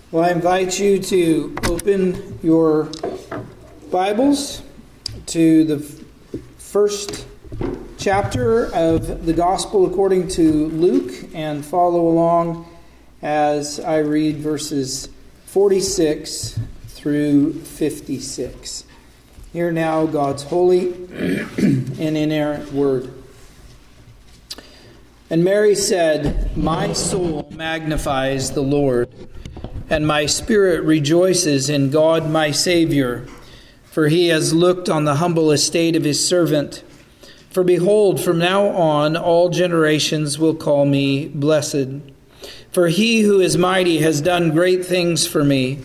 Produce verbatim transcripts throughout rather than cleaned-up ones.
Well, I invite you to open your Bibles to the first chapter of the Gospel according to Luke and follow along as I read verses forty-six through fifty-six. Hear now God's holy and inerrant word. And Mary said, "My soul magnifies the Lord, and my spirit rejoices in God my Savior, for he has looked on the humble estate of his servant. For behold, from now on all generations will call me blessed. For he who is mighty has done great things for me,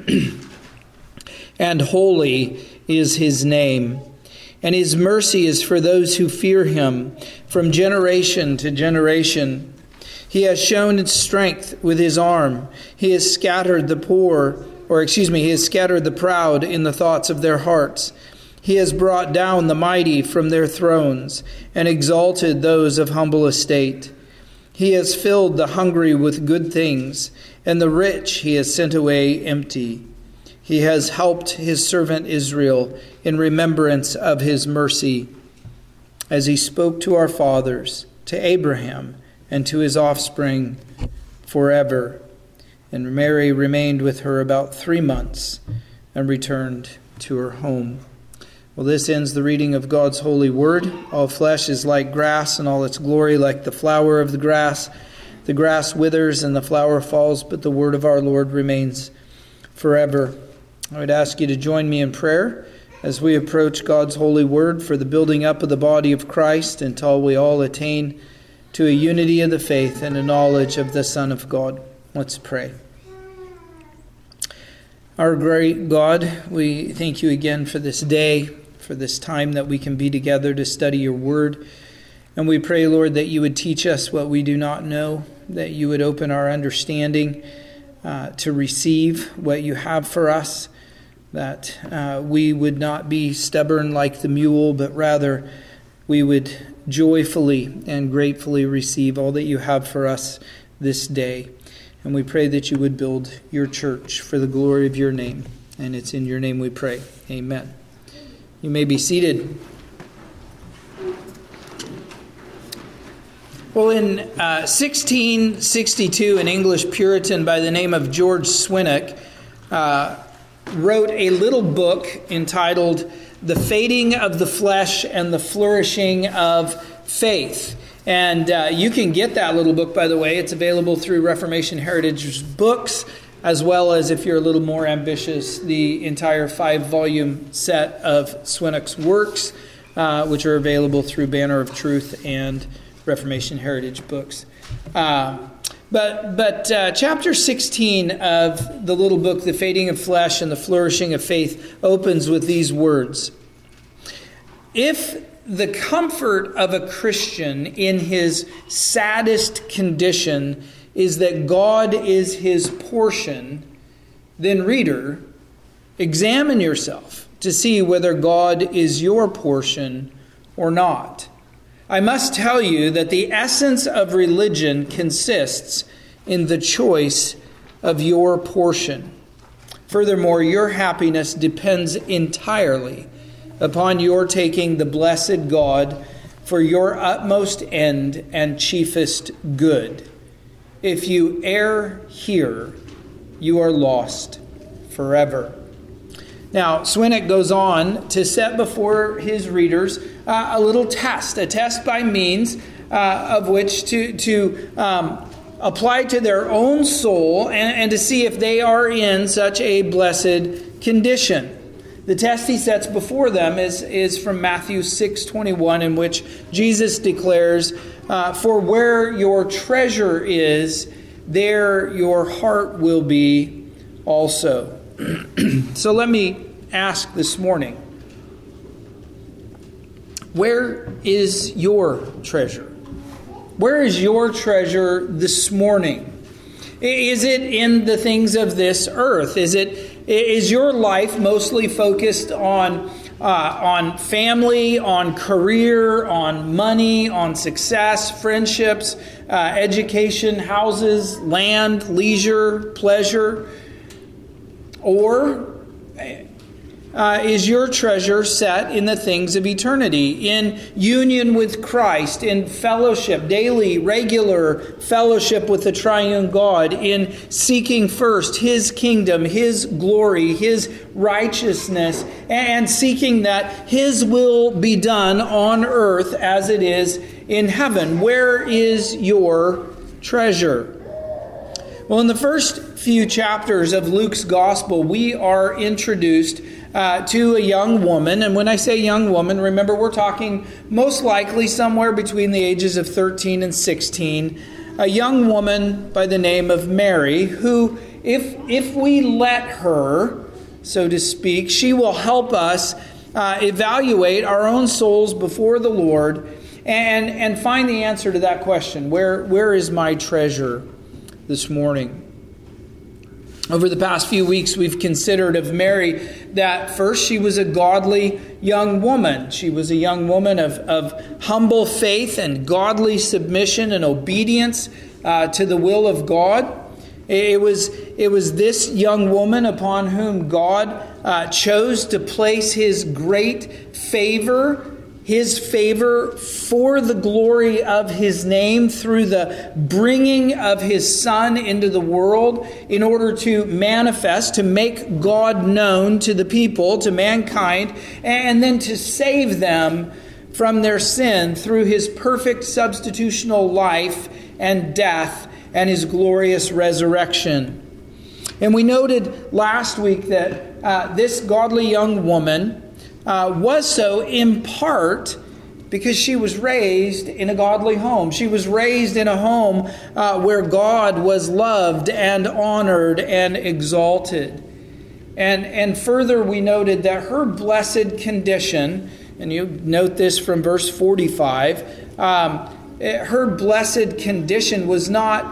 and holy is his name. And his mercy is for those who fear him from generation to generation. He has shown its strength with his arm. He has scattered the poor, or excuse me, he has scattered the proud in the thoughts of their hearts. He has brought down the mighty from their thrones and exalted those of humble estate. He has filled the hungry with good things, and the rich he has sent away empty. He has helped his servant Israel in remembrance of his mercy, as he spoke to our fathers, to Abraham, and to his offspring forever." And Mary remained with her about three months and returned to her home. Well, this ends the reading of God's holy word. All flesh is like grass, and all its glory like the flower of the grass. The grass withers and the flower falls, but the word of our Lord remains forever. I would ask you to join me in prayer as we approach God's holy word for the building up of the body of Christ until we all attain to a unity of the faith and a knowledge of the Son of God. Let's pray. Our great God, we thank you again for this day, for this time that we can be together to study your word. And we pray, Lord, that you would teach us what we do not know, that you would open our understanding uh, to receive what you have for us, that uh, we would not be stubborn like the mule, but rather we would joyfully and gratefully receive all that you have for us this day. And we pray that you would build your church for the glory of your name. And it's in your name we pray. Amen. You may be seated. Well, in uh, sixteen sixty-two, an English Puritan by the name of George Swinnock uh, wrote a little book entitled "The Fading of the Flesh and the Flourishing of Faith." And uh, you can get that little book, by the way. It's available through Reformation Heritage Books, as well as, if you're a little more ambitious, the entire five-volume set of Swinnock's works, uh, which are available through Banner of Truth and Reformation Heritage Books. Uh, but but uh, chapter sixteen of the little book, The Fading of Flesh and the Flourishing of Faith, opens with these words. "If the comfort of a Christian in his saddest condition is that God is his portion, then, reader, examine yourself to see whether God is your portion or not. I must tell you that the essence of religion consists in the choice of your portion. Furthermore, your happiness depends entirely upon your taking the blessed God for your utmost end and chiefest good. If you err here, you are lost forever." Now, Swinnock goes on to set before his readers uh, a little test, a test by means uh, of which to, to um, apply to their own soul and, and to see if they are in such a blessed condition. The test he sets before them is, is from Matthew six twenty-one, in which Jesus declares, uh, "For where your treasure is, there your heart will be also." So let me ask this morning, where is your treasure? Where is your treasure this morning? Is it in the things of this earth? Is it is your life mostly focused on uh, on family, on career, on money, on success, friendships, uh, education, houses, land, leisure, pleasure? Or uh, is your treasure set in the things of eternity, in union with Christ, in fellowship, daily, regular fellowship with the triune God, in seeking first His kingdom, His glory, His righteousness, and seeking that His will be done on earth as it is in heaven? Where is your treasure? Well, in the first few chapters of Luke's Gospel, we are introduced uh, to a young woman. And when I say young woman, remember we're talking most likely somewhere between the ages of thirteen and sixteen. A young woman by the name of Mary, who, if, if we let her, so to speak, she will help us uh, evaluate our own souls before the Lord and, and find the answer to that question. Where, where is my treasure this morning? Over the past few weeks, we've considered of Mary that first, she was a godly young woman. She was a young woman of, of humble faith and godly submission and obedience uh, to the will of God. It was, it was this young woman upon whom God uh, chose to place His great favor, His favor for the glory of His name through the bringing of His Son into the world in order to manifest, to make God known to the people, to mankind, and then to save them from their sin through His perfect substitutional life and death and His glorious resurrection. And we noted last week that uh, this godly young woman Uh, was so in part because she was raised in a godly home. She was raised in a home uh, where God was loved and honored and exalted. And, and further, we noted that her blessed condition, and you note this from verse forty-five, um, her blessed condition was not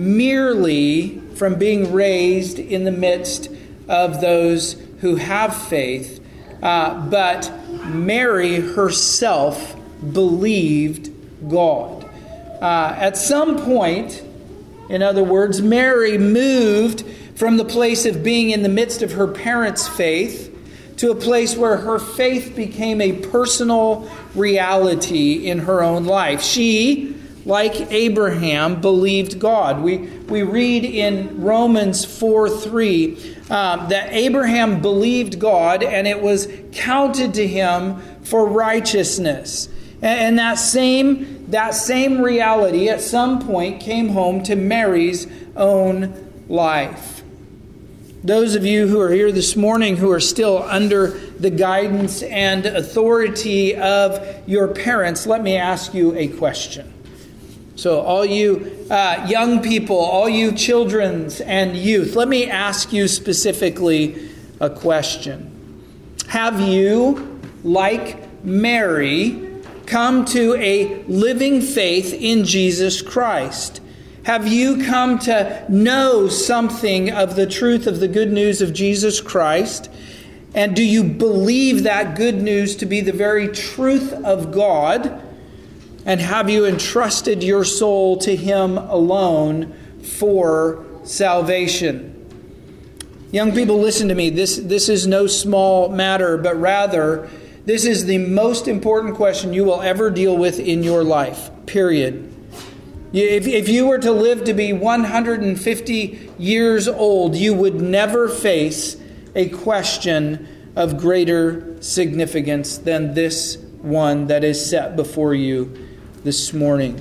merely from being raised in the midst of those who have faith, Uh, but Mary herself believed God. Uh, at some point, in other words, Mary moved from the place of being in the midst of her parents' faith to a place where her faith became a personal reality in her own life. She, like Abraham, believed God. We, we read in Romans four three um, that Abraham believed God and it was counted to him for righteousness. And, and that same, that same reality at some point came home to Mary's own life. Those of you who are here this morning who are still under the guidance and authority of your parents, let me ask you a question. So all you uh, young people, all you children's and youth, let me ask you specifically a question. Have you, like Mary, come to a living faith in Jesus Christ? Have you come to know something of the truth of the good news of Jesus Christ? And do you believe that good news to be the very truth of God? And have you entrusted your soul to Him alone for salvation? Young people, listen to me. This, this is no small matter, but rather, this is the most important question you will ever deal with in your life, period. If, if you were to live to be one hundred fifty years old, you would never face a question of greater significance than this one that is set before you this morning.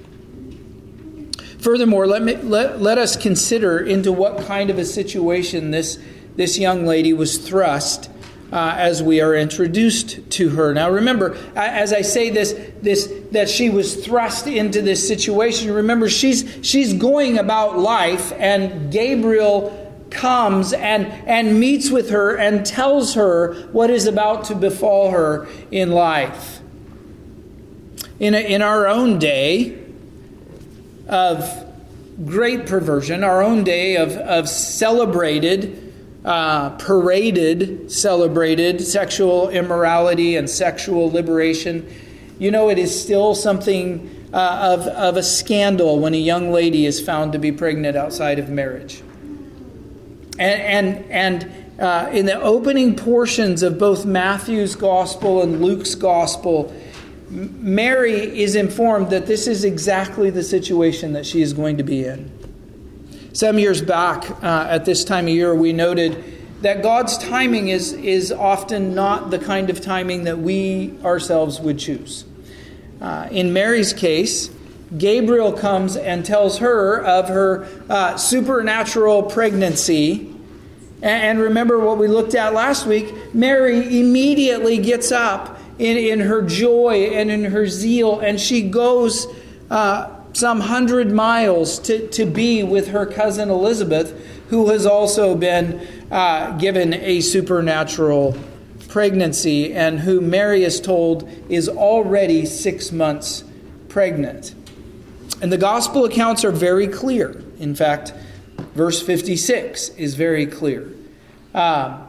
Furthermore, let me let, let us consider into what kind of a situation this, this young lady was thrust uh, as we are introduced to her. Now remember, as I say this, this that she was thrust into this situation, remember she's she's going about life, and Gabriel comes and, and meets with her and tells her what is about to befall her in life. In, a, in our own day of great perversion, our own day of, of celebrated, uh, paraded, celebrated sexual immorality and sexual liberation, you know, it is still something uh, of, of a scandal when a young lady is found to be pregnant outside of marriage. And, and, and uh, in the opening portions of both Matthew's gospel and Luke's gospel, Mary is informed that this is exactly the situation that she is going to be in. Some years back, uh, at this time of year, we noted that God's timing is, is often not the kind of timing that we ourselves would choose. Uh, in Mary's case, Gabriel comes and tells her of her uh, supernatural pregnancy. And, and remember what we looked at last week, Mary immediately gets up in, in her joy and in her zeal, and she goes uh, some hundred miles to, to be with her cousin Elizabeth, who has also been uh, given a supernatural pregnancy, and who Mary is told is already six months pregnant. And the gospel accounts are very clear. In fact, verse fifty-six is very clear. Uh,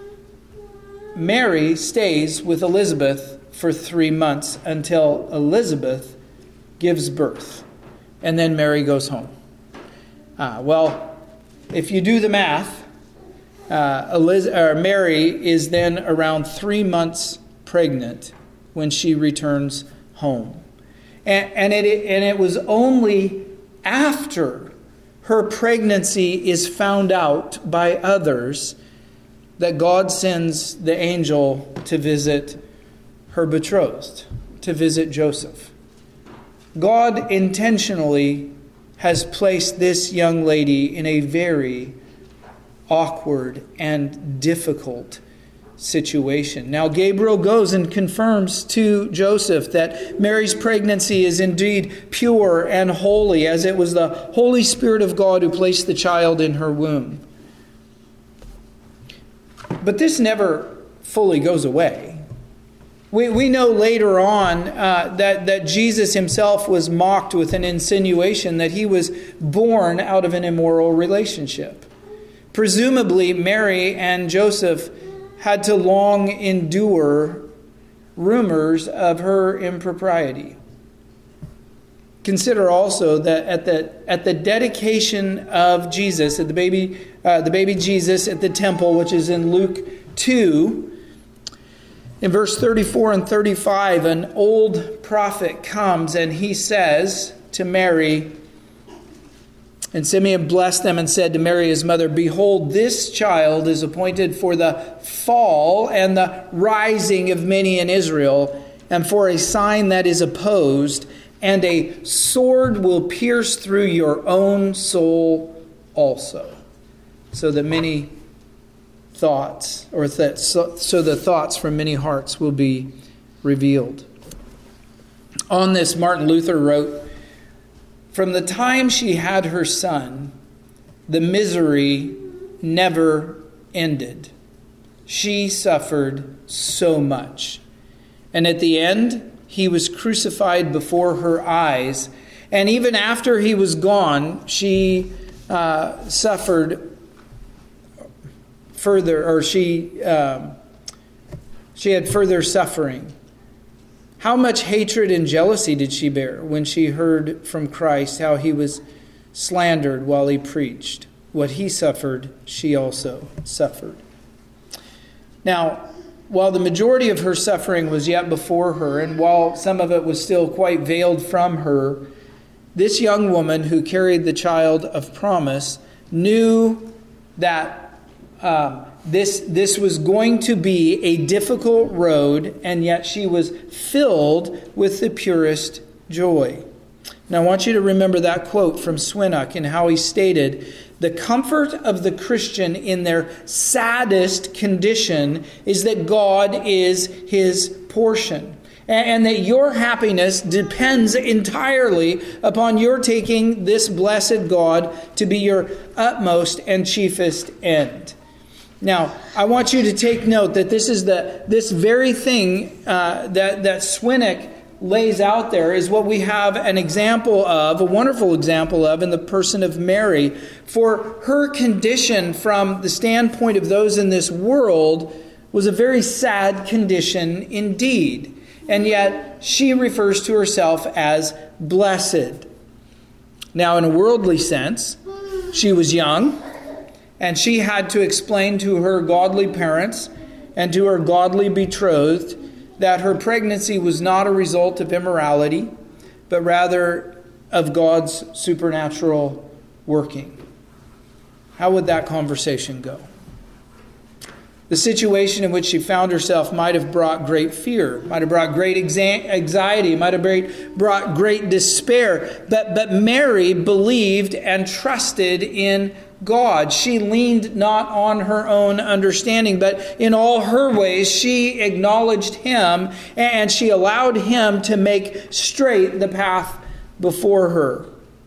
Mary stays with Elizabeth for three months until Elizabeth gives birth. And then Mary goes home. Uh, well, if you do the math, uh, Eliz- or Mary is then around three months pregnant when she returns home. And, and, it, and it was only after her pregnancy is found out by others that God sends the angel to visit her betrothed, to visit Joseph. God intentionally has placed this young lady in a very awkward and difficult situation. Now, Gabriel goes and confirms to Joseph that Mary's pregnancy is indeed pure and holy, as it was the Holy Spirit of God who placed the child in her womb. But this never fully goes away. We, we know later on uh, that, that Jesus himself was mocked with an insinuation that he was born out of an immoral relationship. Presumably, Mary and Joseph had to long endure rumors of her impropriety. Consider also that at the at the dedication of Jesus, at the baby uh, the baby Jesus at the temple, which is in Luke two, in verse thirty-four and thirty-five, an old prophet comes and he says to Mary, and Simeon blessed them and said to Mary his mother, "Behold, this child is appointed for the fall and the rising of many in Israel, and for a sign that is opposed, and a sword will pierce through your own soul also, so that many thoughts, or that so, so the thoughts from many hearts will be revealed." On this, Martin Luther wrote, "From the time she had her son, the misery never ended. She suffered so much. And at the end, he was crucified before her eyes. And even after he was gone, she uh, suffered further, or she um, she had further suffering. How much hatred and jealousy did she bear when she heard from Christ how he was slandered while he preached? What he suffered, she also suffered." Now, while the majority of her suffering was yet before her, and while some of it was still quite veiled from her, this young woman who carried the child of promise knew that um, this, this was going to be a difficult road, and yet she was filled with the purest joy. Now I want you to remember that quote from Swinnock and how he stated, "The comfort of the Christian in their saddest condition is that God is his portion, and that your happiness depends entirely upon your taking this blessed God to be your utmost and chiefest end." Now, I want you to take note that this is the this very thing uh, that, that Swinnock lays out there is what we have an example of, a wonderful example of, in the person of Mary. For her condition from the standpoint of those in this world was a very sad condition indeed. And yet she refers to herself as blessed. Now, in a worldly sense, she was young, And she had to explain to her godly parents and to her godly betrothed that her pregnancy was not a result of immorality, but rather of God's supernatural working. How would that conversation go? The situation in which she found herself might have brought great fear, might have brought great anxiety, might have brought great despair. But, but Mary believed and trusted in God. She leaned not on her own understanding, but in all her ways she acknowledged Him, and she allowed Him to make straight the path before her.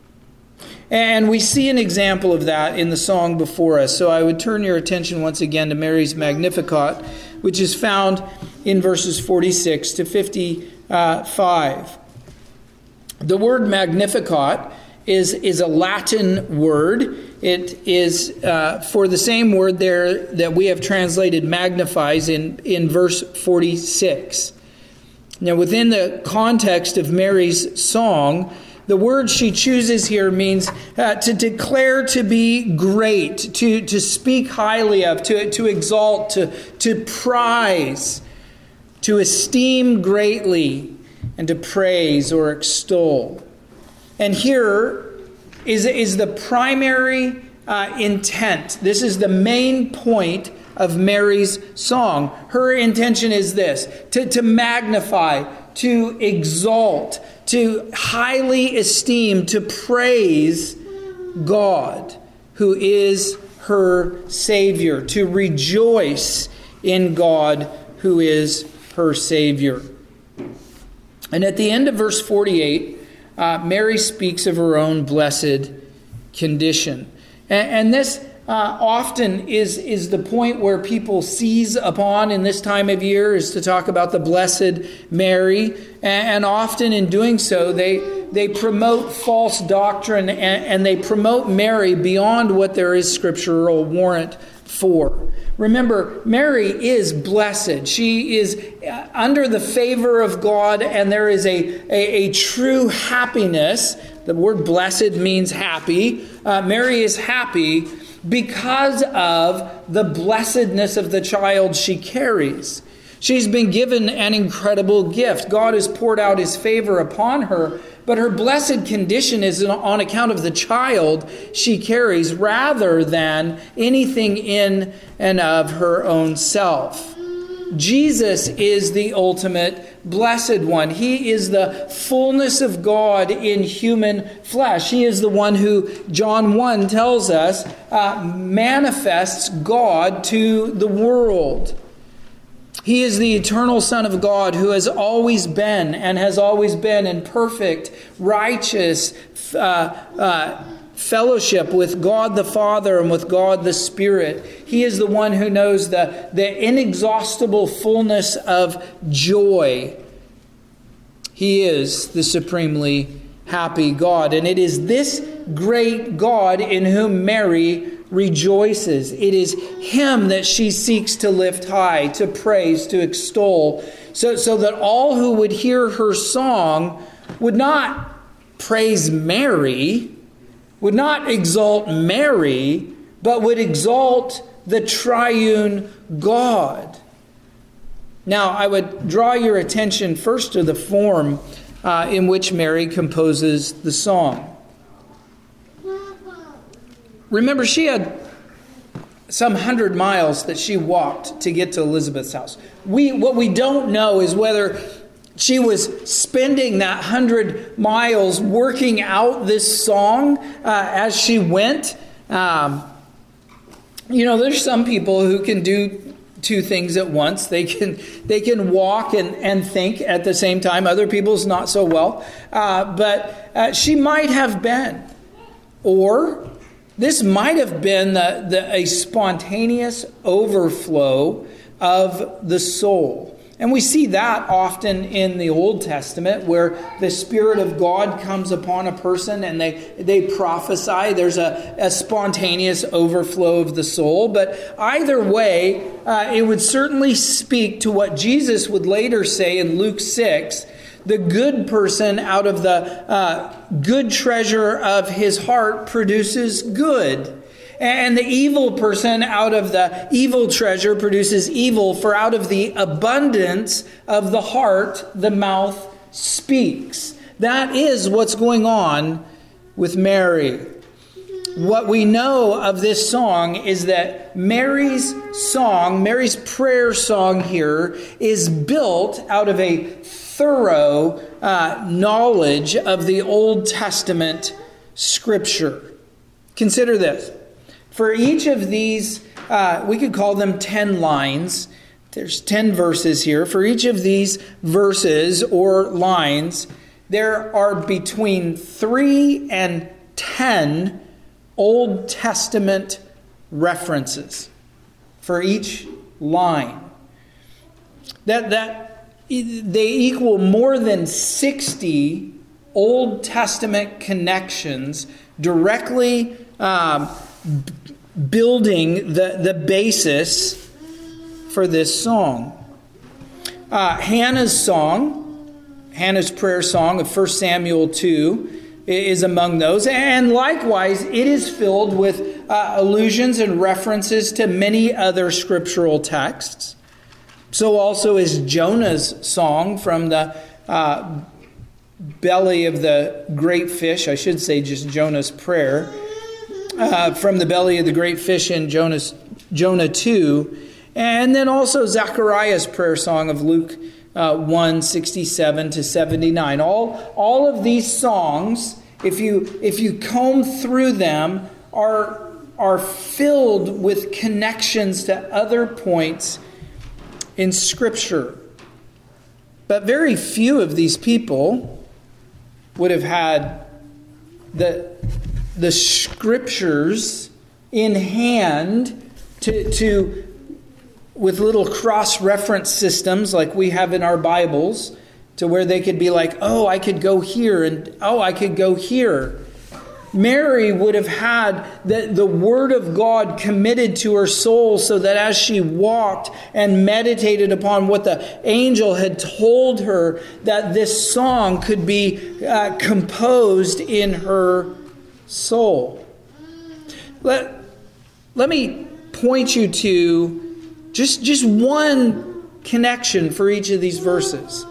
And we see an example of that in the song before us. So I would turn your attention once again to Mary's Magnificat, which is found in verses forty-six to fifty-five. The word Magnificat is, is a Latin word. It is uh, for the same word there that we have translated magnifies in, in verse forty-six. Now, within the context of Mary's song, the word she chooses here means uh, to declare to be great, to, to speak highly of, to, to exalt, to, to prize, to esteem greatly, and to praise or extol. And here is, is the primary uh, intent. This is the main point of Mary's song. Her intention is this: to, to magnify, to exalt, to highly esteem, to praise God, who is her Savior, to rejoice in God, who is her Savior. And at the end of verse forty-eight, uh, Mary speaks of her own blessed condition. And, and this Uh, often is, is the point where people seize upon in this time of year, is to talk about the Blessed Mary. And, and often in doing so, they, they promote false doctrine and, and they promote Mary beyond what there is scriptural warrant for. Remember, Mary is blessed. She is under the favor of God, and there is a, a, a true happiness. The word blessed means happy. Uh, Mary is happy because of the blessedness of the child she carries. She's been given an incredible gift. God has poured out His favor upon her, but her blessed condition is on account of the child she carries rather than anything in and of her own self. Jesus is the ultimate blessed one. He is the fullness of God in human flesh. He is the one who, John one tells us, uh, manifests God to the world. He is the eternal Son of God who has always been and has always been in perfect, righteous uh, uh, fellowship with God the Father and with God the Spirit. He is the one who knows the, the inexhaustible fullness of joy. He is the supremely happy God. And it is this great God in whom Mary rejoices. It is Him that she seeks to lift high, to praise, to extol, so, so that all who would hear her song would not praise Mary, would not exalt Mary, but would exalt the triune God. Now, I would draw your attention first to the form uh, in which Mary composes the song. Remember, she had some hundred miles that she walked to get to Elizabeth's house. We, what we don't know is whether she was spending that hundred miles working out this song uh, as she went. Um, you know, there's some people who can do two things at once. They can they can walk and, and think at the same time. Other people's not so well. Uh, but uh, she might have been. Or this might have been the, the, a spontaneous overflow of the soul. And we see that often in the Old Testament, where the Spirit of God comes upon a person and they, they prophesy. There's a, a spontaneous overflow of the soul. But either way, uh, it would certainly speak to what Jesus would later say in Luke six. The good person out of the uh, good treasure of his heart produces good. And the evil person out of the evil treasure produces evil, for out of the abundance of the heart, the mouth speaks. That is what's going on with Mary. What we know of this song is that Mary's song, Mary's prayer song here, is built out of a thorough uh, knowledge of the Old Testament Scripture. Consider this. For each of these, uh, we could call them ten lines. There's ten verses here. For each of these verses or lines, there are between three and ten Old Testament references for each line. That that they equal more than sixty Old Testament connections directly um, b- building the, the basis for this song. Uh, Hannah's song, Hannah's prayer song of First Samuel two, is among those. And likewise, it is filled with uh, allusions and references to many other scriptural texts. So also is Jonah's song from the uh, belly of the great fish. I should say just Jonah's prayer. Uh, from the belly of the great fish in Jonah's, Jonah two. And then also Zechariah's prayer song of Luke Uh, one sixty-seven to seventy-nine. All, all of these songs, if you if you comb through them, are are filled with connections to other points in Scripture. But very few of these people would have had the the Scriptures in hand to to. with little cross-reference systems like we have in our Bibles, to where they could be like, oh, I could go here, and oh, I could go here. Mary would have had the, the Word of God committed to her soul, so that as she walked and meditated upon what the angel had told her, that this song could be uh, composed in her soul. Let, let me point you to Just, just one connection for each of these verses.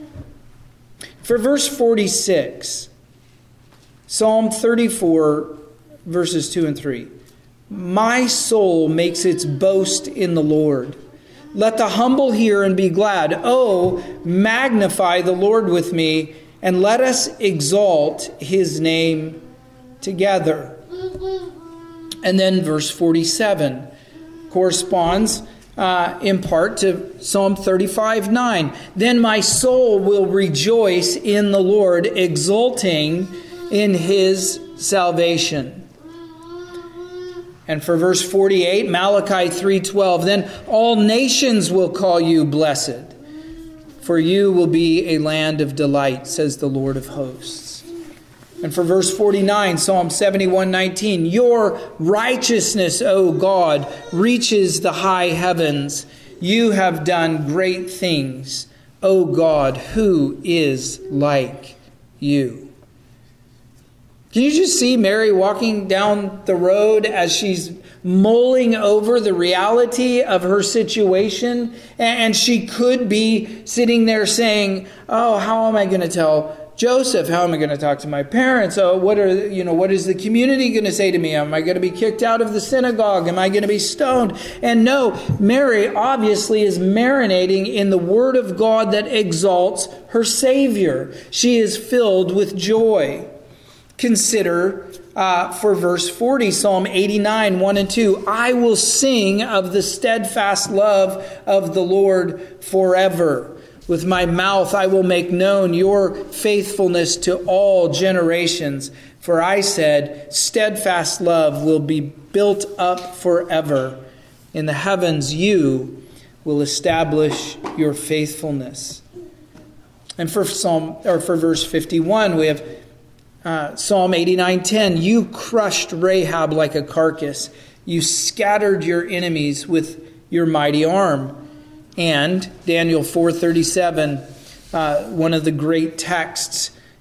For verse forty-six, Psalm thirty-four, verses two and three. My soul makes its boast in the Lord. Let the humble hear and be glad. Oh, magnify the Lord with me, and let us exalt his name together. And then verse forty-seven corresponds Uh, in part to Psalm thirty-five nine. Then my soul will rejoice in the Lord, exulting in his salvation. And for verse forty-eight, Malachi three twelve. Then all nations will call you blessed, for you will be a land of delight, says the Lord of hosts. And for verse forty-nine, Psalm seventy-one nineteen, your righteousness, O God, reaches the high heavens. You have done great things, O God, who is like you? Can you just see Mary walking down the road as she's mulling over the reality of her situation? And she could be sitting there saying, oh, how am I going to tell Joseph? How am I going to talk to my parents? Oh, what are you know? What is the community going to say to me? Am I going to be kicked out of the synagogue? Am I going to be stoned? And no, Mary obviously is marinating in the Word of God that exalts her Savior. She is filled with joy. Consider uh, for verse forty, Psalm eighty-nine, one and two. I will sing of the steadfast love of the Lord forever. With my mouth I will make known your faithfulness to all generations. For I said, steadfast love will be built up forever. In the heavens you will establish your faithfulness. And for Psalm or for verse fifty-one, we have uh, Psalm eighty-nine ten. You crushed Rahab like a carcass. You scattered your enemies with your mighty arm. And Daniel four thirty-seven, uh, one of the great texts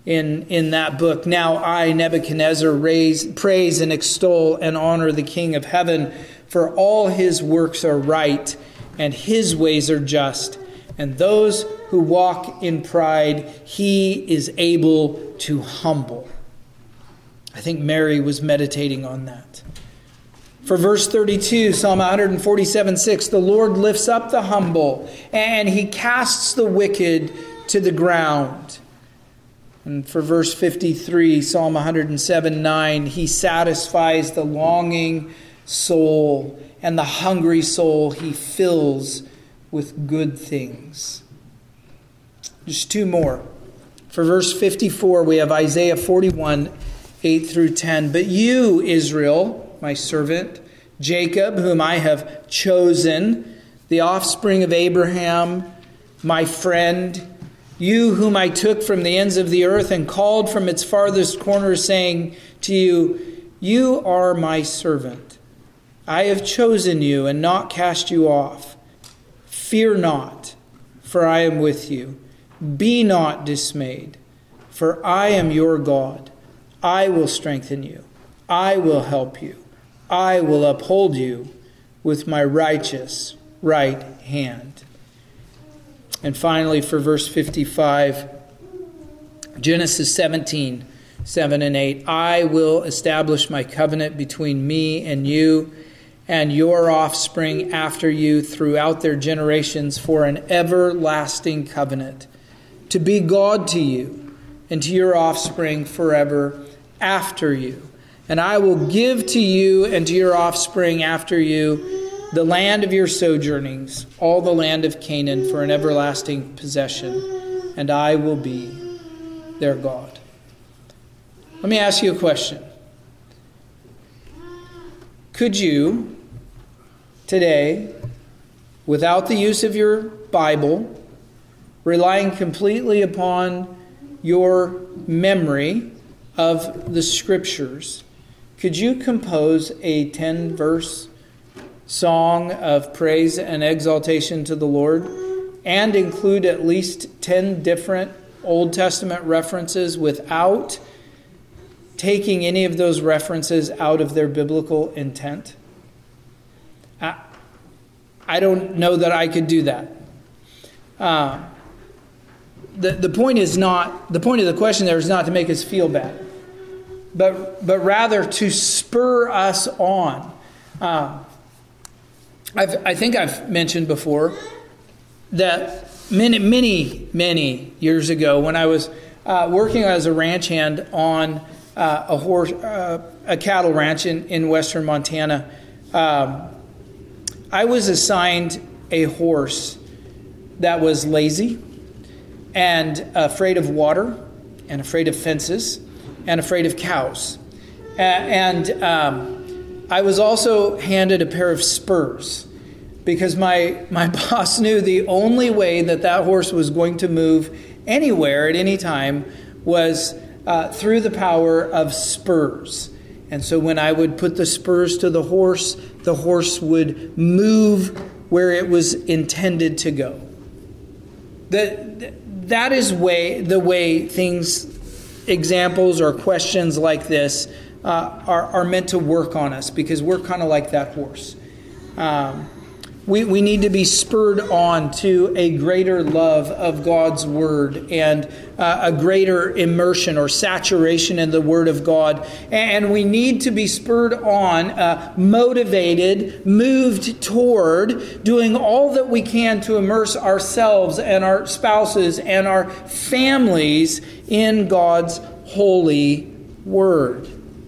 in, in that book. Now I, Nebuchadnezzar, raise, praise and extol and honor the King of heaven, for all his works are right, and his ways are just. And those who walk in pride, he is able to humble. I think Mary was meditating on that. For verse thirty-two, Psalm one forty-seven, six, the Lord lifts up the humble, and he casts the wicked to the ground. And for verse fifty-three, Psalm one oh seven, nine, he satisfies the longing soul, and the hungry soul he fills with good things. Just two more. For verse fifty-four, we have Isaiah forty-one, eight through ten. But you, Israel, my servant, Jacob, whom I have chosen, the offspring of Abraham, my friend, you whom I took from the ends of the earth and called from its farthest corners, saying to you, you are my servant. I have chosen you and not cast you off. Fear not, for I am with you. Be not dismayed, for I am your God. I will strengthen you. I will help you. I will uphold you with my righteous right hand. And finally, for verse fifty-five, Genesis seventeen, seven and eight. I will establish my covenant between me and you and your offspring after you throughout their generations for an everlasting covenant, to be God to you and to your offspring forever after you. And I will give to you and to your offspring after you the land of your sojournings, all the land of Canaan, for an everlasting possession, and I will be their God. Let me ask you a question. Could you, today, without the use of your Bible, relying completely upon your memory of the Scriptures, could you compose a ten-verse song of praise and exaltation to the Lord and include at least ten different Old Testament references without taking any of those references out of their biblical intent? I, I don't know that I could do that. Uh, the, the point is not, the point of the question there is not to make us feel bad, but, but rather to spur us on. Uh, I've, I think I've mentioned before that many, many, many years ago when I was uh, working as a ranch hand on uh, a horse, uh, a cattle ranch in, in western Montana, um, I was assigned a horse that was lazy and afraid of water and afraid of fences and afraid of cows. Uh, and um, I was also handed a pair of spurs because my, my boss knew the only way that that horse was going to move anywhere at any time was uh, through the power of spurs. And so when I would put the spurs to the horse, the horse would move where it was intended to go. The, that is way the way things, examples or questions like this uh, are, are meant to work on us, because we're kind of like that horse. Um, we, we need to be spurred on to a greater love of God's Word and uh, a greater immersion or saturation in the Word of God. And we need to be spurred on, uh, motivated, moved toward doing all that we can to immerse ourselves and our spouses and our families in God's holy Word.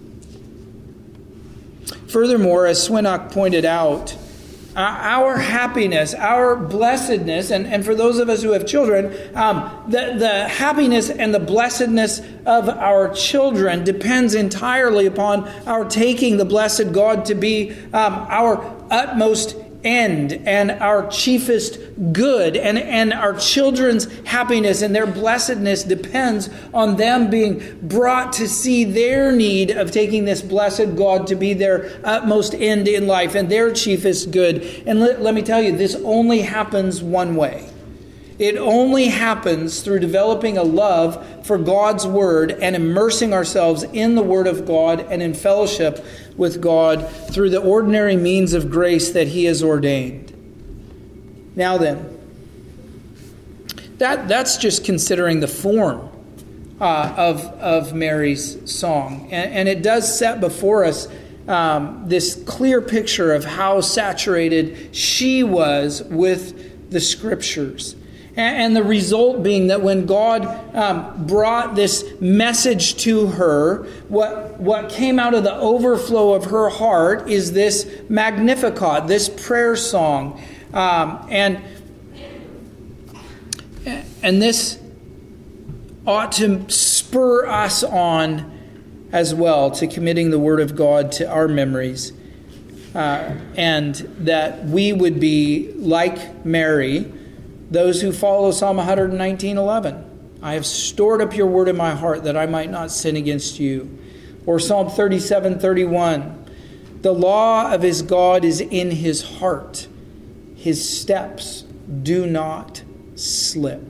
Furthermore, as Swinnock pointed out, Uh, our happiness, our blessedness, and, and for those of us who have children, um, the, the happiness and the blessedness of our children depends entirely upon our taking the blessed God to be um, our utmost end and our chiefest good. And, and our children's happiness and their blessedness depends on them being brought to see their need of taking this blessed God to be their utmost end in life and their chiefest good. And let, let me tell you, this only happens one way. It only happens through developing a love for God's Word and immersing ourselves in the Word of God and in fellowship with God through the ordinary means of grace that He has ordained. Now then, that, that's just considering the form uh, of, of Mary's song. And, and it does set before us um, this clear picture of how saturated she was with the Scriptures. And the result being that when God um, brought this message to her, what, what came out of the overflow of her heart is this Magnificat, this prayer song. Um, and, and this ought to spur us on as well to committing the Word of God to our memories. Uh, and that we would be like Mary, those who follow Psalm one nineteen eleven. I have stored up your word in my heart that I might not sin against you. Or Psalm thirty-seven thirty-one. The law of his God is in his heart. His steps do not slip.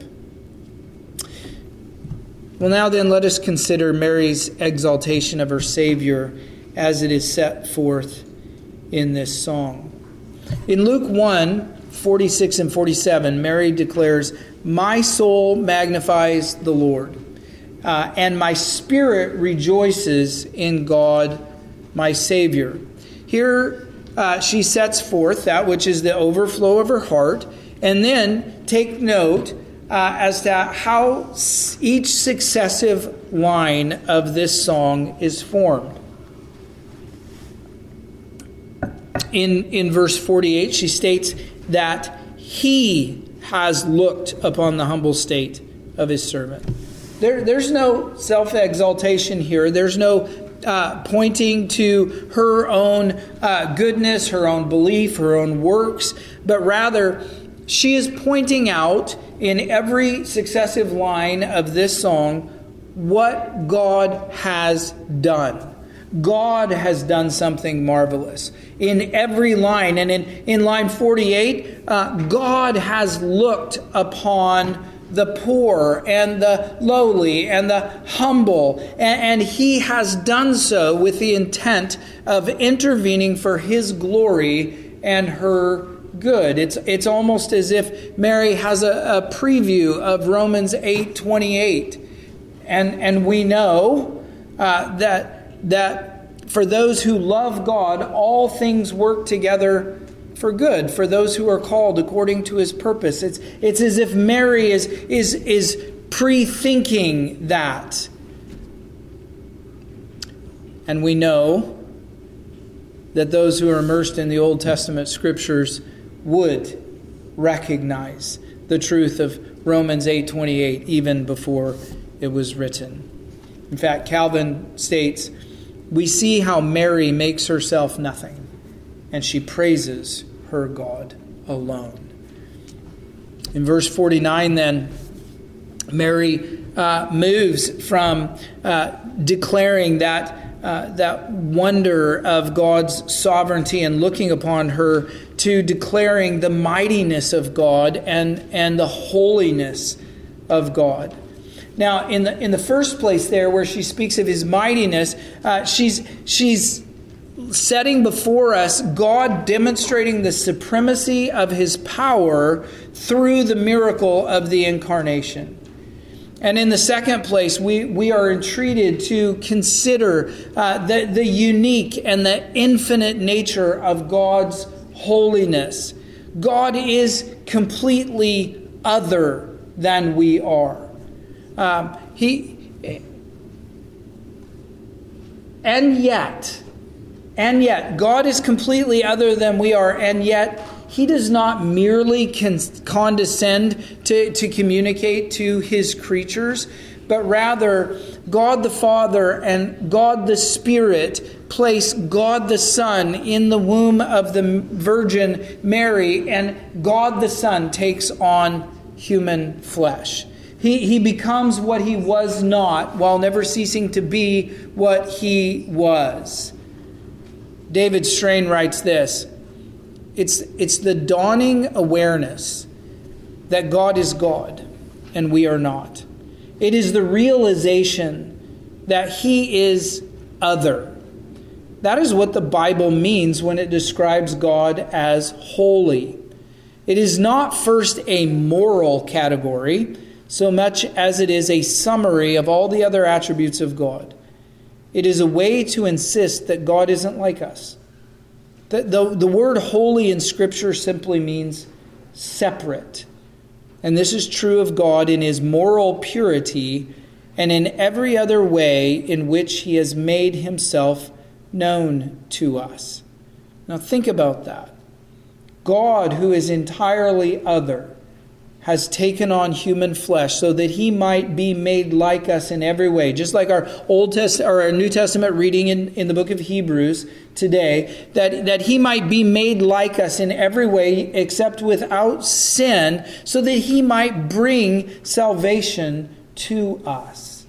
Well, now then, let us consider Mary's exaltation of her Savior as it is set forth in this song. In Luke one, forty-six and forty-seven, Mary declares, "My soul magnifies the Lord, uh, and my spirit rejoices in God, my Savior." Here uh, she sets forth that which is the overflow of her heart, and then take note uh, as to how each successive line of this song is formed. In, in verse forty-eight, she states that he has looked upon the humble state of his servant. There, there's no self-exaltation here. There's no uh, pointing to her own uh, goodness, her own belief, her own works, but rather she is pointing out in every successive line of this song what God has done. God has done something marvelous in every line. And in, in line forty-eight, uh, God has looked upon the poor and the lowly and the humble. And, and he has done so with the intent of intervening for his glory and her good. It's, it's almost as if Mary has a, a preview of Romans eight twenty-eight. And, and we know uh, that that for those who love God, all things work together for good, for those who are called according to his purpose. It's, it's as if Mary is, is, is pre-thinking that. And we know that those who are immersed in the Old Testament scriptures would recognize the truth of Romans eight twenty-eight even before it was written. In fact, Calvin states, "We see how Mary makes herself nothing, and she praises her God alone." In verse forty-nine then, Mary uh, moves from uh, declaring that uh, that wonder of God's sovereignty and looking upon her to declaring the mightiness of God and, and the holiness of God. Now, in the in the first place there, where she speaks of his mightiness, uh, she's she's setting before us God demonstrating the supremacy of his power through the miracle of the incarnation. And in the second place, we, we are entreated to consider uh, the, the unique and the infinite nature of God's holiness. God is completely other than we are. Um, he, and yet, and yet, God is completely other than we are, and yet he does not merely con- condescend to, to communicate to his creatures, but rather God the Father and God the Spirit place God the Son in the womb of the Virgin Mary, and God the Son takes on human flesh. He, he becomes what he was not, while never ceasing to be what he was. David Strain writes this: It's, it's the dawning awareness that God is God and we are not. It is the realization that He is other. That is what the Bible means when it describes God as holy. It is not first a moral category so much as it is a summary of all the other attributes of God. It is a way to insist that God isn't like us. The, the, the word holy in Scripture simply means separate. And this is true of God in His moral purity and in every other way in which He has made Himself known to us. Now think about that. God, who is entirely other, has taken on human flesh so that He might be made like us in every way. Just like our Old Test or our New Testament reading in, in the book of Hebrews today, that, that He might be made like us in every way except without sin, so that He might bring salvation to us.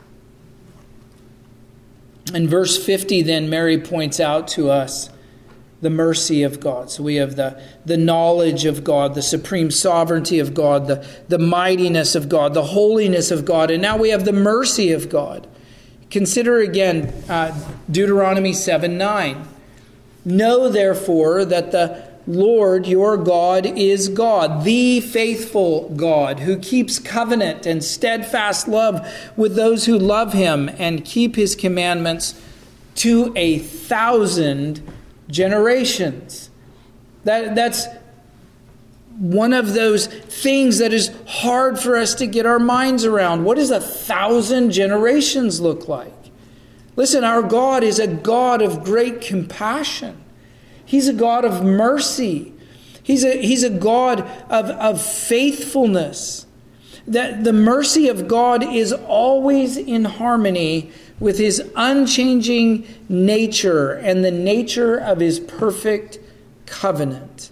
In verse fifty, then, Mary points out to us the mercy of God. So we have the, the knowledge of God, the supreme sovereignty of God, the, the mightiness of God, the holiness of God, and now we have the mercy of God. Consider again uh, Deuteronomy seven nine. Know therefore that the Lord your God is God, the faithful God, who keeps covenant and steadfast love with those who love Him and keep His commandments to a thousand generations. That, that's one of those things that is hard for us to get our minds around. What does a thousand generations look like? Listen, our God is a God of great compassion. He's a God of mercy. He's a, he's a God of, of faithfulness. That the mercy of God is always in harmony with His unchanging nature and the nature of His perfect covenant.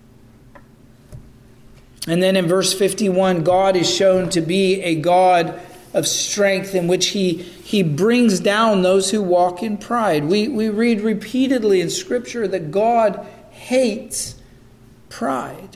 And then in verse fifty-one, God is shown to be a God of strength in which He, he brings down those who walk in pride. We, we read repeatedly in Scripture that God hates pride.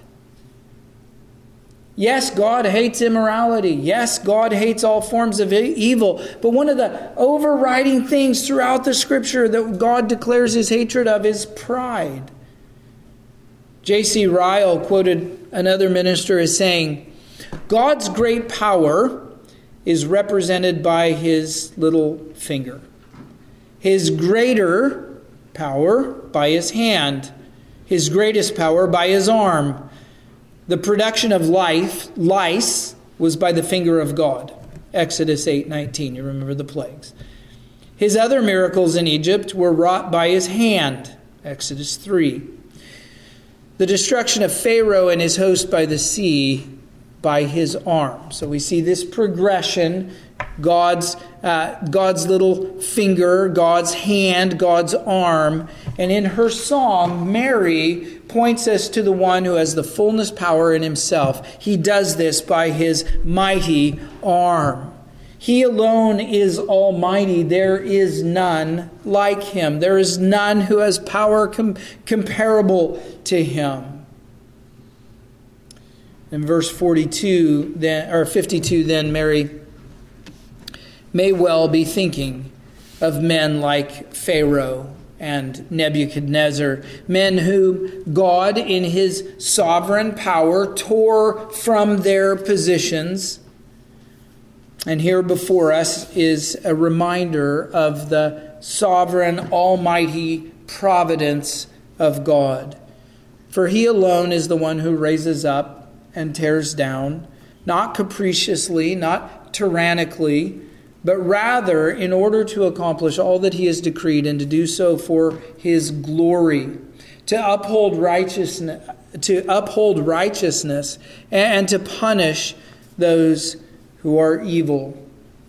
Yes, God hates immorality. Yes, God hates all forms of evil. But one of the overriding things throughout the Scripture that God declares His hatred of is pride. J C Ryle quoted another minister as saying, God's great power is represented by His little finger. His greater power by His hand. His greatest power by His arm. The production of life, lice, was by the finger of God. Exodus eight nineteen, you remember the plagues. His other miracles in Egypt were wrought by His hand. Exodus three. The destruction of Pharaoh and his host by the sea, by His arm. So we see this progression. God's uh, God's little finger, God's hand, God's arm. And in her song, Mary points us to the one who has the fullness power in Himself. He does this by His mighty arm. He alone is almighty. There is none like Him. There is none who has power com- comparable to Him. In verse forty-two, then, or fifty-two, then Mary may well be thinking of men like Pharaoh and Nebuchadnezzar, men whom God in His sovereign power tore from their positions. And here before us is a reminder of the sovereign, almighty providence of God. For He alone is the one who raises up and tears down, not capriciously, not tyrannically, but rather in order to accomplish all that He has decreed and to do so for His glory, to uphold righteousness, to uphold righteousness and to punish those who are evil.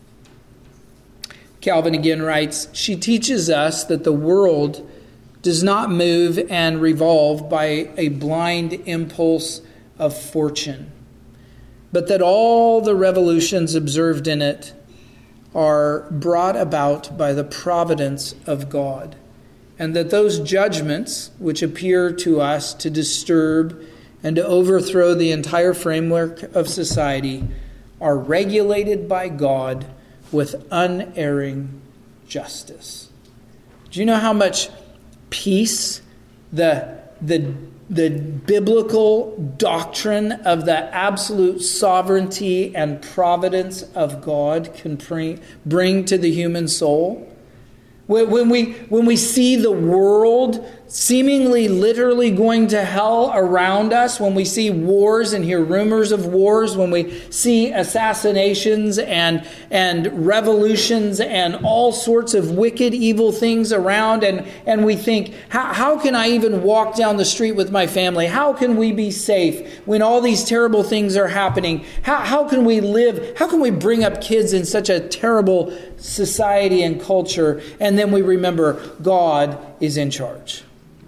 Calvin again writes, she teaches us that the world does not move and revolve by a blind impulse of fortune, but that all the revolutions observed in it are brought about by the providence of God, and that those judgments which appear to us to disturb and to overthrow the entire framework of society are regulated by God with unerring justice. Do you know how much peace the, the, the biblical doctrine of the absolute sovereignty and providence of God can bring, bring to the human soul? When we, when we see the world seemingly literally going to hell around us, when we see wars and hear rumors of wars, when we see assassinations and, and revolutions and all sorts of wicked, evil things around, and, and we think, how, how can I even walk down the street with my family? How can we be safe when all these terrible things are happening? How, how can we live? How can we bring up kids in such a terrible society and culture? And then we remember God is in charge.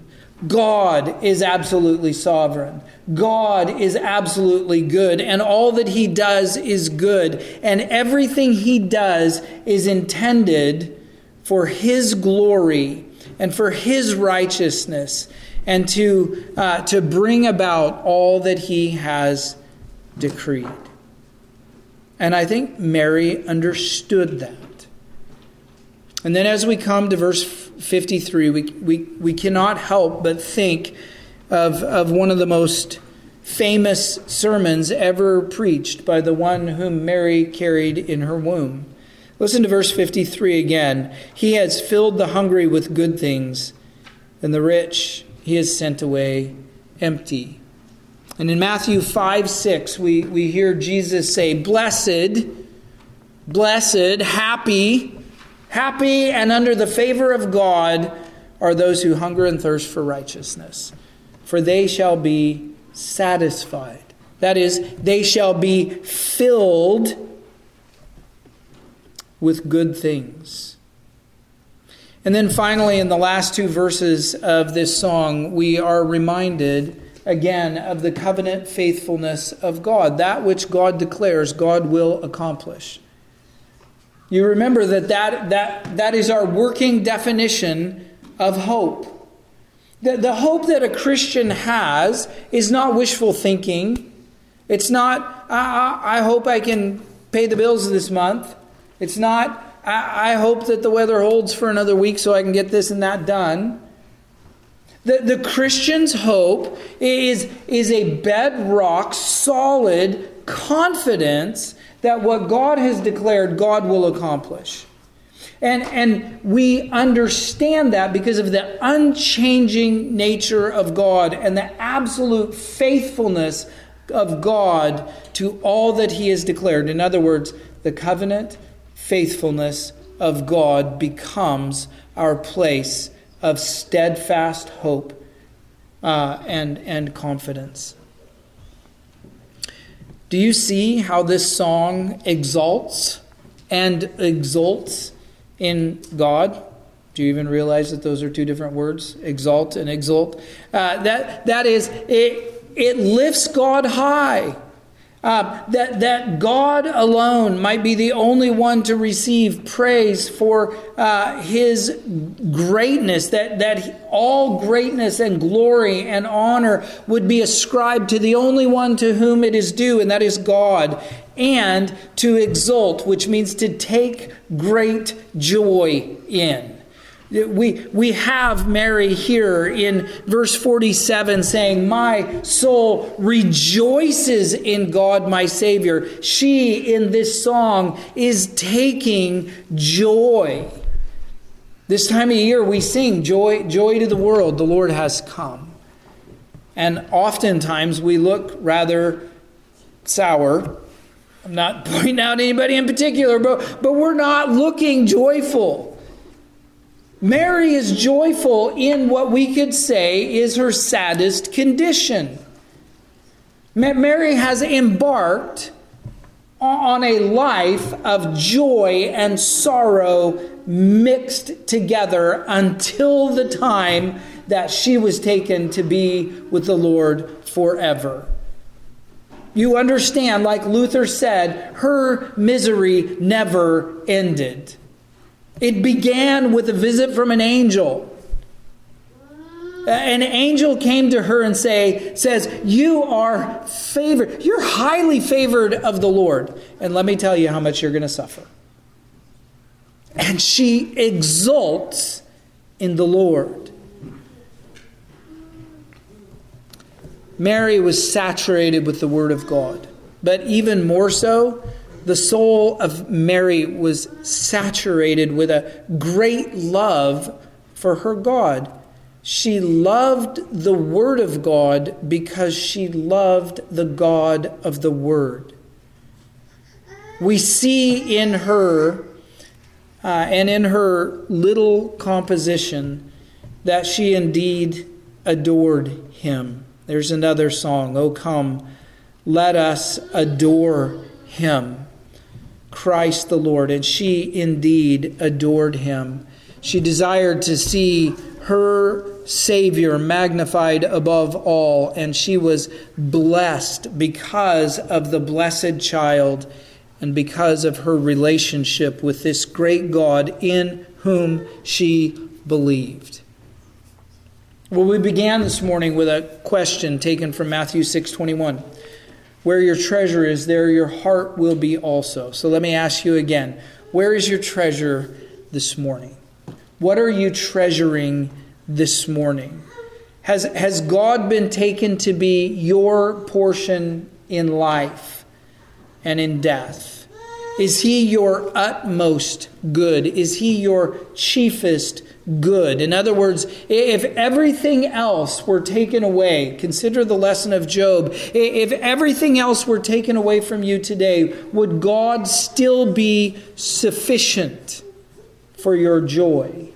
God is absolutely sovereign. God is absolutely good, and all that he does is good, and everything he does is intended for his glory and for his righteousness, and to uh, to bring about all that he has decreed. And I think Mary understood that. And then as we come to verse fifty-three, we, we, we cannot help but think of, of one of the most famous sermons ever preached by the one whom Mary carried in her womb. Listen to verse fifty-three again. He has filled the hungry with good things, and the rich he has sent away empty. And in Matthew five six, we, we hear Jesus say, Blessed, blessed, happy, Happy and under the favor of God are those who hunger and thirst for righteousness, for they shall be satisfied. That is, they shall be filled with good things. And then finally, in the last two verses of this song, we are reminded again of the covenant faithfulness of God. That which God declares, God will accomplish. You remember that that, that that is our working definition of hope. The, the hope that a Christian has is not wishful thinking. It's not, I, I, I hope I can pay the bills this month. It's not, I, I hope that the weather holds for another week so I can get this and that done. The, the Christian's hope is, is a bedrock, solid confidence that what God has declared, God will accomplish. And, and we understand that because of the unchanging nature of God and the absolute faithfulness of God to all that he has declared. In other words, the covenant faithfulness of God becomes our place of steadfast hope uh, and, and confidence. Do you see how this song exalts and exults in God? Do you even realize that those are two different words? Exalt and exult. Uh, that that is, it, it lifts God high. Uh, that, that God alone might be the only one to receive praise for uh, his greatness, that, that all greatness and glory and honor would be ascribed to the only one to whom it is due, and that is God. And to exult, which means to take great joy in. We, we have Mary here in verse forty-seven saying, my soul rejoices in God my Savior. She, in this song, is taking joy. This time of year we sing, joy, joy to the world, the Lord has come. And oftentimes we look rather sour. I'm not pointing out anybody in particular, but, but we're not looking joyful. Mary is joyful in what we could say is her saddest condition. Mary has embarked on a life of joy and sorrow mixed together until the time that she was taken to be with the Lord forever. You understand, like Luther said, her misery never ended. It began with a visit from an angel. An angel came to her and say, says, you are favored. You're highly favored of the Lord. And let me tell you how much you're going to suffer. And she exults in the Lord. Mary was saturated with the Word of God. But even more so, the soul of Mary was saturated with a great love for her God. She loved the Word of God because she loved the God of the Word. We see in her uh, and in her little composition that she indeed adored Him. There's another song, "Oh come, let us adore Him, Christ the Lord." And she indeed adored Him. She desired to see her Savior magnified above all, and she was blessed because of the blessed child and because of her relationship with this great God in whom she believed. Well, we began this morning with a question taken from Matthew six twenty-one. Where your treasure is, there your heart will be also. So let me ask you again, where is your treasure this morning? What are you treasuring this morning? Has, has God been taken to be your portion in life and in death? Is He your utmost good? Is He your chiefest good? In other words, if everything else were taken away, consider the lesson of Job. If everything else were taken away from you today, would God still be sufficient for your joy?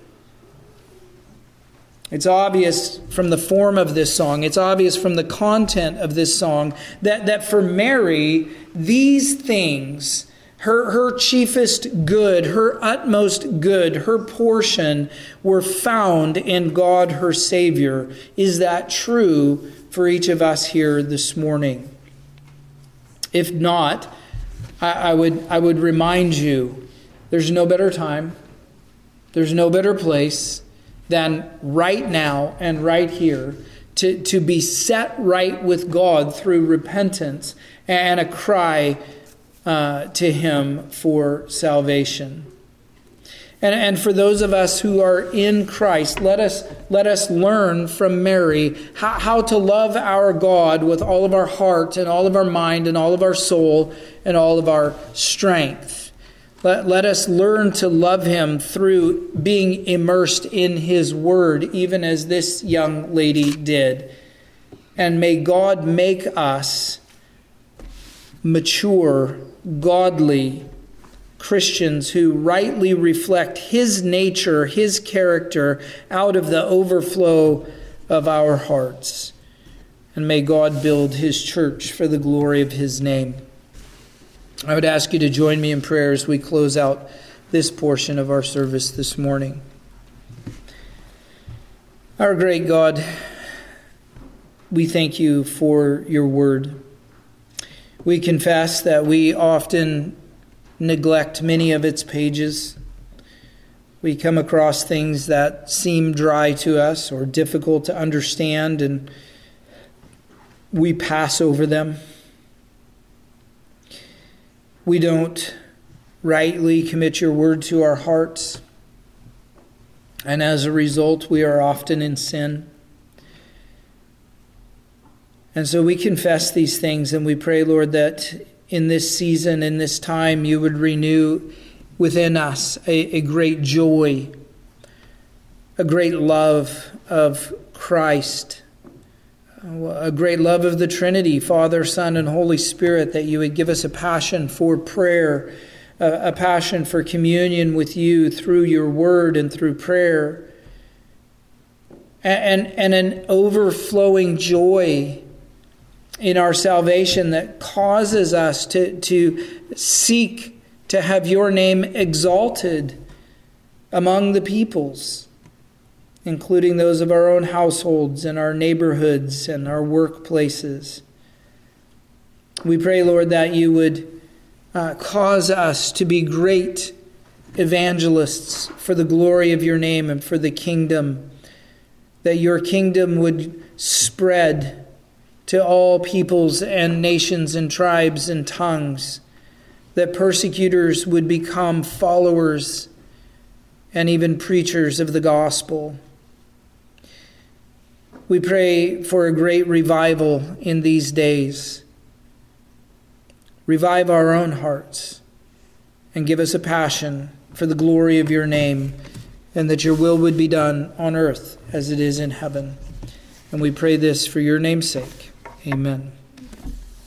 It's obvious from the form of this song, it's obvious from the content of this song, that, that for Mary, these things, her, her chiefest good, her utmost good, her portion, were found in God, her Savior. Is that true for each of us here this morning? If not, I, I would I would remind you, there's no better time, there's no better place than right now and right here to, to be set right with God through repentance and a cry uh, to Him for salvation. And, and for those of us who are in Christ, let us let us learn from Mary how, how to love our God with all of our heart and all of our mind and all of our soul and all of our strength. Let, let us learn to love Him through being immersed in His Word, even as this young lady did. And may God make us mature, godly Christians who rightly reflect His nature, His character out of the overflow of our hearts. And may God build His church for the glory of His name. I would ask you to join me in prayer as we close out this portion of our service this morning. Our great God, we thank You for Your word. We confess that we often neglect many of its pages. We come across things that seem dry to us or difficult to understand, and we pass over them. We don't rightly commit Your word to our hearts, and as a result, we are often in sin. And so we confess these things, and we pray, Lord, that in this season, in this time, You would renew within us a, a great joy, a great love of Christ, a great love of the Trinity, Father, Son, and Holy Spirit, that You would give us a passion for prayer, a, a passion for communion with You through Your word and through prayer, and, and, and an overflowing joy in our salvation that causes us to, to seek to have Your name exalted among the peoples, including those of our own households and our neighborhoods and our workplaces. We pray, Lord, that You would uh, cause us to be great evangelists for the glory of Your name and for the kingdom, that your kingdom would spread to all peoples and nations and tribes and tongues, that persecutors would become followers and even preachers of the gospel. We pray for a great revival in these days. Revive our own hearts and give us a passion for the glory of your name, and that your will would be done on earth as it is in heaven. And we pray this for your name's sake. Amen.